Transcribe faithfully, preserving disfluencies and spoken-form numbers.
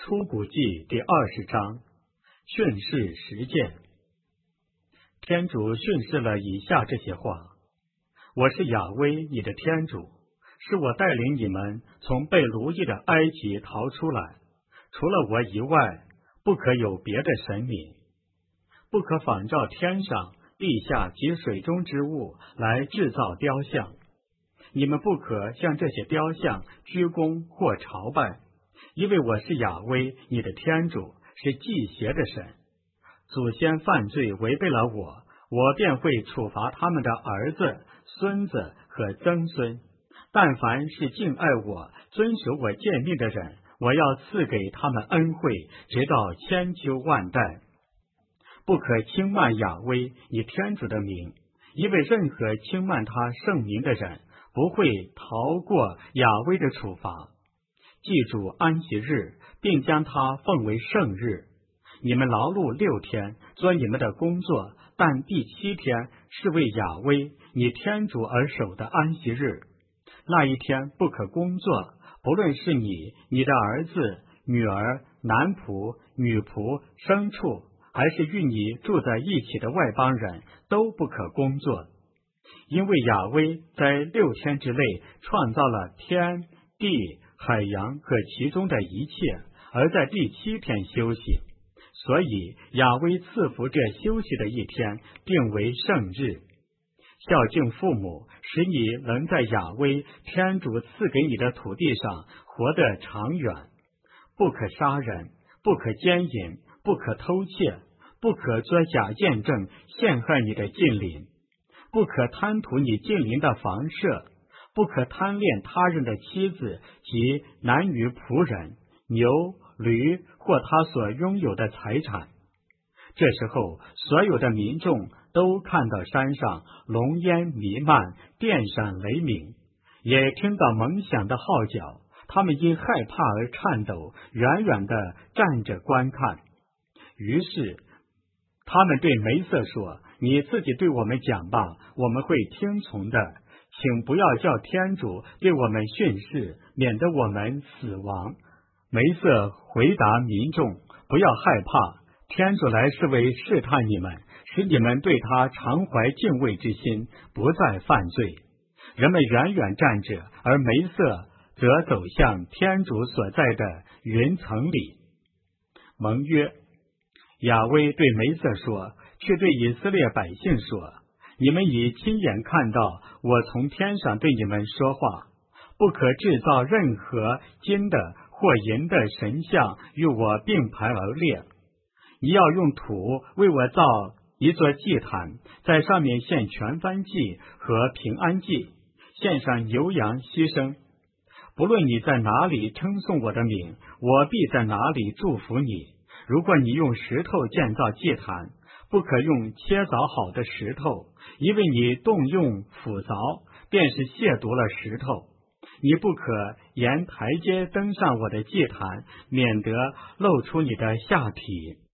出谷记第二十章，训示实践。天主训示了以下这些话：我是雅威，你的天主，是我带领你们从被奴役的埃及逃出来。除了我以外，不可有别的神明，不可仿照天上、地下及水中之物来制造雕像。你们不可向这些雕像鞠躬或朝拜，因为我是雅威，你的天主，是祭邪的神。祖先犯罪违背了我，我便会处罚他们的儿子、孙子和曾孙。但凡是敬爱我、遵守我诫命的人，我要赐给他们恩惠，直到千秋万代。不可轻慢雅威，你天主的名，因为任何轻慢他圣名的人，不会逃过雅威的处罚。记住安息日，并将它奉为圣日。你们劳碌六天，做你们的工作，但第七天是为雅威你天主而守的安息日。那一天不可工作，不论是你、你的儿子、女儿、男仆、女仆、牲畜，还是与你住在一起的外邦人，都不可工作。因为雅威在六天之内创造了天地海洋和其中的一切，而在第七天休息，所以雅威赐福这休息的一天，定为圣日。孝敬父母，使你能在雅威天主赐给你的土地上活得长远。不可杀人，不可奸淫，不可偷窃，不可作假见证陷害你的近邻，不可贪图你近邻的房舍，不可贪恋他人的妻子及男女仆人、牛、驴或他所拥有的财产。这时候，所有的民众都看到山上浓烟弥漫，电闪雷鸣，也听到猛响的号角，他们因害怕而颤抖，远远地站着观看。于是他们对梅瑟说：你自己对我们讲吧，我们会听从的，请不要叫天主对我们训示，免得我们死亡。梅瑟回答民众：不要害怕，天主来是为试探你们，使你们对他常怀敬畏之心，不再犯罪。人们远远站着，而梅瑟则走向天主所在的云层里。盟约。雅威对梅瑟说：去对以色列百姓说，你们已亲眼看到我从天上对你们说话，不可制造任何金的或银的神像与我并排而列。你要用土为我造一座祭坛，在上面献全燔祭和平安祭，献上牛羊牺牲。不论你在哪里称颂我的名，我必在哪里祝福你。如果你用石头建造祭坛，不可用切凿好的石头，因为你动用斧凿，便是亵渎了石头。你不可沿台阶登上我的祭坛，免得露出你的下体。